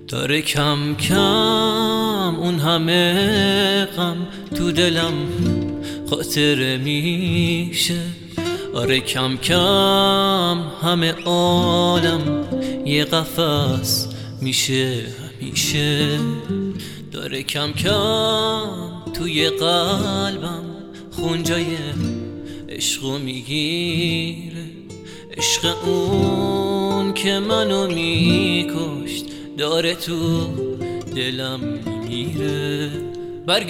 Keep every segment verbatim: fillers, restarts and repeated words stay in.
داره کم کم اون همه غم تو دلم خاطره میشه. آره کم کم همه عالم یه قفس میشه همیشه. داره کم کم توی قلبم خونجای عشقو میگیره. عشق اون که منو میکشت داره تو دلم میمیره. برگ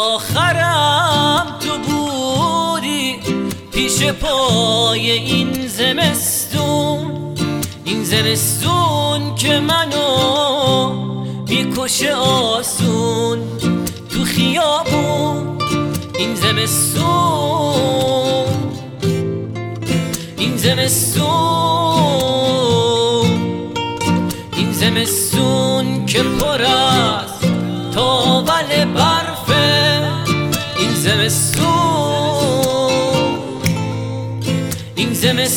آخرم تو بودی پیش پای این زمستون، این زمستون که منو میکشه آسون تو خیابون. این زمستون این زمستون این زمستون که پر از تاول برفه. این زمستون این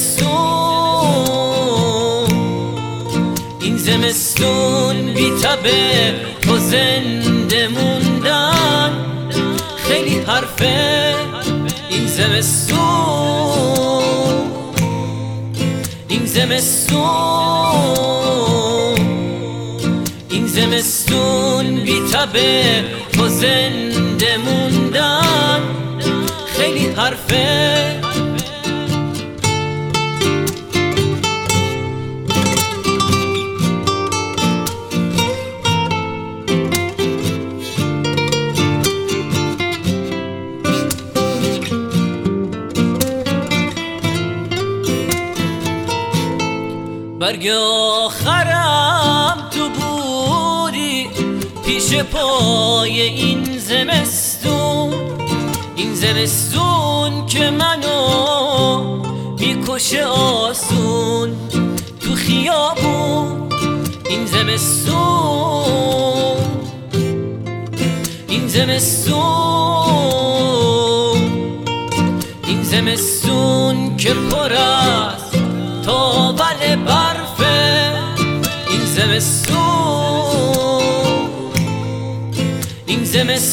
زمستون این زمستون بی تبه تو زنده موندن خیلی حرفه. این زمستون این زمستون این زمستون بی تبه تو زنده موندن خیلی حرفه. برگ آخرم تو بودی پیش پای این زمستون، این زمستون که منو میکشه آسون تو خیابون. این زمستون این زمستون این زمستون که پر از تاول برفه. این زمستون این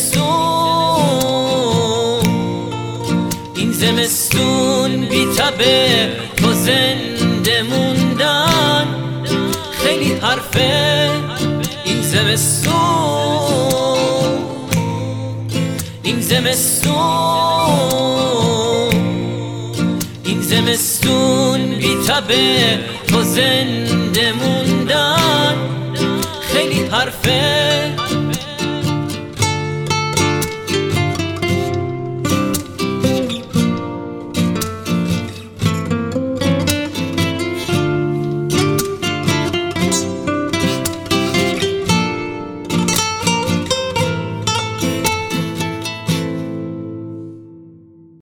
زمستون این زمستون بی تبه تو زنده موندن خیلی حرفه. این زمستون این زمستون این زمستون بی تبه تو زنده موندن خیلی حرفه.